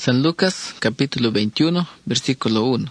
San Lucas, capítulo 21, versículo 1.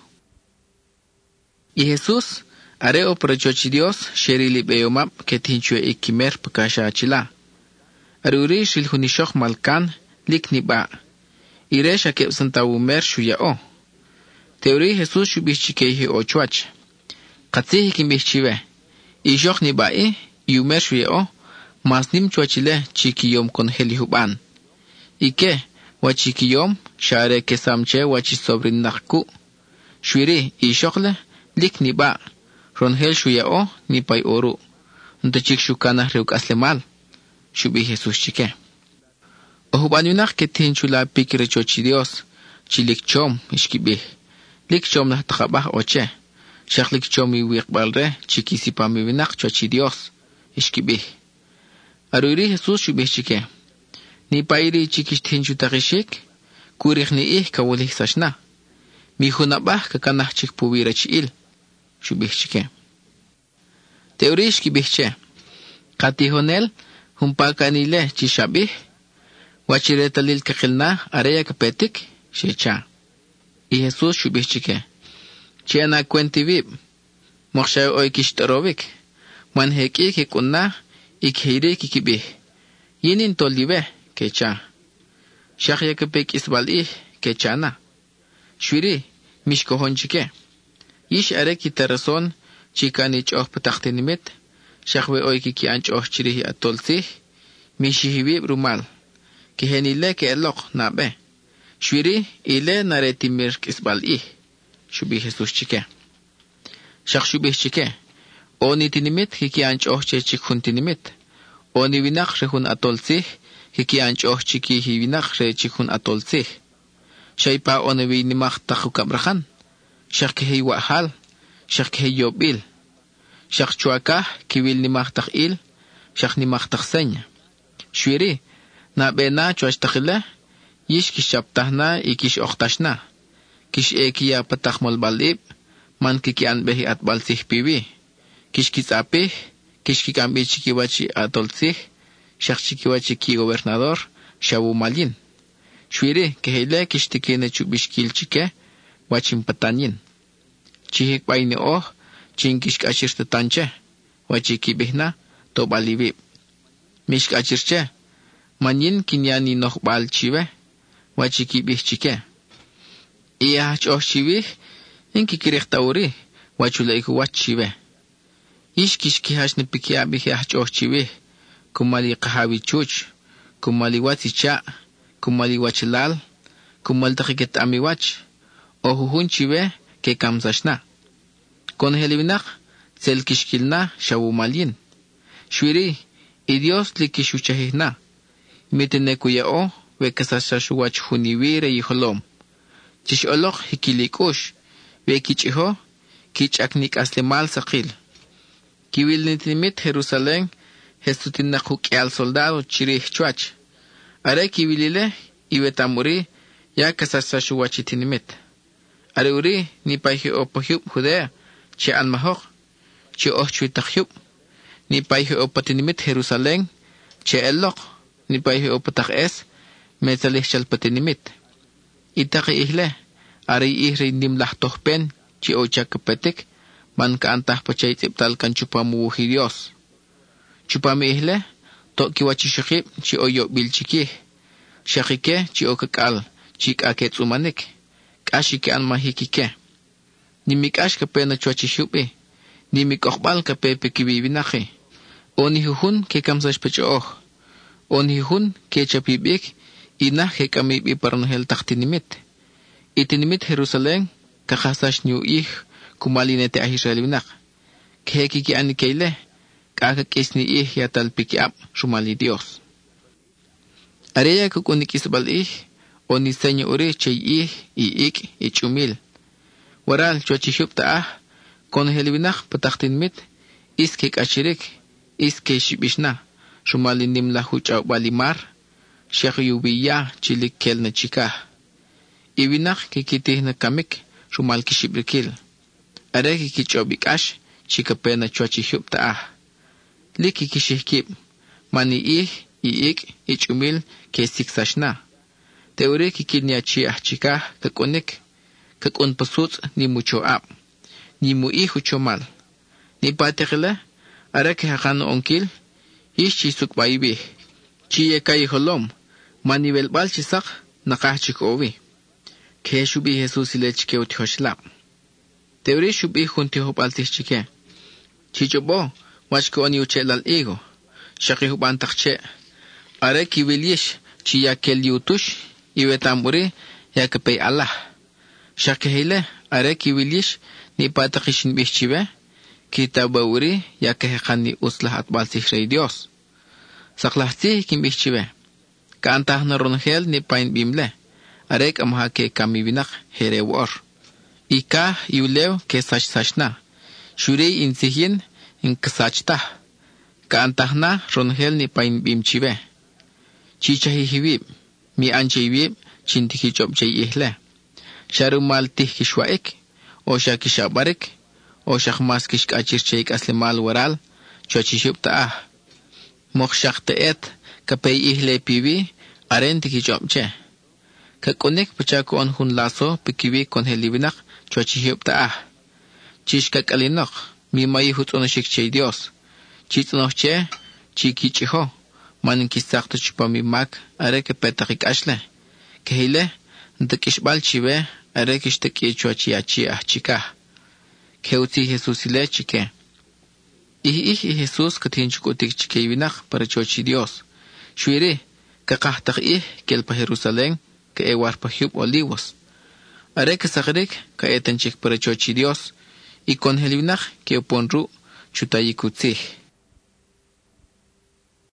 Y Jesús, areo prochochi Dios, sherili beomap, que tinchue ikimer pakasha achila. Aruri shil hunishok malkan, likni ba. Iresha kep santawumer shuyao. Teori Jesús shubichikehi ochuach. Katsihi kimbichive. Ishok ni bae, yumer shuyao, mas nim chuachile chikiyom kon helihuban. Ike, wachikiyom, share kesamche wachisobrin nakku. Shwiri, ishokle, lik ni ba. Ronhel shuyao, ni pay oru. Ntachik shukana reuk aslemal. Shubi Jesús chike. Ohubanyunak ketin chula pikire chochi Dios. Chilik chom, ishkibih. Lik chom na takabah oche. Shaklik chom iwikbalre, chikisipa miwinak chochi Dios. Ishkibih. Aruri Jesús shubih chike. Ni pairi chikish tinchu takishik, kurich ni kawulih sashna. Mi hunabah kakanah chik puwira chiil. Shubih chike. Teorish kibihche. Katihonel, humpakanile chishabih. Wachiretalil kakilna, areya kapetik, shecha. Y Jesús shubih chike. Chiana cuentivib. Mokshay oikishtarovik. Manheki kikunna, ikheire kikibih. Yinin tolive. Kecha. Shakya kapek isbali kechana. Shwiri mishkohonchike. Ish are kitarason chikanich oh pataktinimit. Shakwe oiki ki anch oh chirihi atolsi. Mishihiwi rumal. Kihenile ke elok nabe. Shwiri ile naretimir isbali. Shubi Jesus chike. Shak shubi chike. Oni tinimit ki anch oh chechikhuntinimit. Oni winak rehun atolsi. Hiki anchoh chiki hiwinak re chikun atolsih. Shaypa onewi nimak takukabrahan. Shak hei wahal. Shak hei yobil. Shak chuakah kiwil nimak takil. Shak nimak taksenya. Shwiri. Na bena chuach takile. Yish kishaptahna ikish oktashna. Kish ekiya patakmol balib. Man kikian behi at balsih piwi. Kish kisapih. Kish kikambi chikiwachi atolsih. Shak chikiwachi ki gobernador, shabu malin. Shwiri, que hele kishtikine chubishkil chike, wachim patanyin. Chihik bayni oh, chinkish kashirta tanche, wachiki bihna, to balibib. Mishk achirche, manyin kinyani noh bal chive, wachiki bih chike. Iya hach oh chive, inki kirikta uri, wachuleiku wachive. Ishkish kihash nipikiabi hach oh chive. Kumali kahawi chuch, kumali waticha, kumali wachilal, kumali takiket amiwach, ohuhun chive ke kamsashna. Kon heliwinak, sel kishkilna shawu malin. Shwiri, idios li kishuchahihna. Mitene kuyao, wekasashashuwach huniwire yiholom. Chish olok hikilikush, wekichiho, kichaknik aslemal sakil. Kiwil nitimit Jerusalén, Jesutin na al soldado chirih chuach. Are kiwilile, iwetamuri, ya kasasashuwachitinimit. Are uri, ni paihi opohyup Judea, che almahok, che ochwitahyup. Ni paihi opatinimit Jerusalén, che elok, ni paihi opatak es, metzalih chalpatinimit. Itaki ihle, are ihri nimlahtohpen, che ochakapetik, man kaantah pachait iptal kan chupamuhi Dios. Chupami ihle, to kiwachi shakib, chi oyo bil chiki. Shakike, chi okakal, chik aket umanik. Kashike an mahikike. Nimikash kape na chuachi shubi. Nimikokbal kape pekibivinaki. Onihun ke kamsash pecho oh. Onihun ke chapibik, ina ke kamibi parnohel taktinimit. Itinimit Jerusalén, kakasash niu kumalinete ahisralivinak. Kehekiki anikeile, kakakisni yatal pikiap shumali Dios. Areya kukunikisbal oniseño uri chay iik ichumil. Waral chuachishub kon helwinak pataktinmit, iskek achirik, iske shibishna, shumali nimla huchaw balimar, shek yubiya chilik kel na chikah. Iwinak kikitih na kamik, shumal kishibrikil. Are kikichobikash, chikapena chuachishub Liki kishihkib, mani iik, ichumil, ke siksashna. Teori kikil ni achi achika kakonik, kakon pasutz ni mucho ap, ni mu hijo chomal. Ni patekele, ara que hakan onkil, ishi suk baibi. Chiye kay holom, manivel bal chisak, nakachik ovi. Que shubi Jesus ile chike utihoshlap. Teori shubi junti hopaltis chike. Chichobo, wachko oni uchelal ego. Shaki hubantakche. Ara kiwilish, chiya kel yutush, iwetamuri, yakapay Allah. Shaki hele, ara kiwilish, ni patakishin bihchive, kitabawuri, yakahekani uslah atbalsih rey Dios. Saklahti kim bihchive. Kaantah na ronhel ni pain bimle. Arek amha ke kamibinak here war. Ika yulew ke sashna. Shurei insihin in kasachta. Kaantahna ronhel ni pain bimchive. Chichahi hiwib. Mi anche hiwib chintiki chopchay ihle. Sharumal tih kishwaik. O shakishabarik. O shakmas kishkachirchayk aslimal waral. Chochishub taah. Mokshak teet kapay ihle piwi. Arentiki chopche. Kakonik pachako on hun laso pikiwi kon helibinak chochihiyop taah. Chish kakalinok mi mayi hutonashik chay Dios. Chitnoche chikichiho manin kisakto chupa mi mak are ke petakik ashle. Kehile ntakishbal chive are kishtaki chochi achi achika. Keuti Jesus ile chike. Ihi Jesus katinchukotik chike winak para chochi Dios. Shuiri kakahtak kelpa Jerusalén que ewar pa Hub Olivos. Are que sagrik ka etanchik para chochi Dios y con helibnach que oponru chutayikutzih.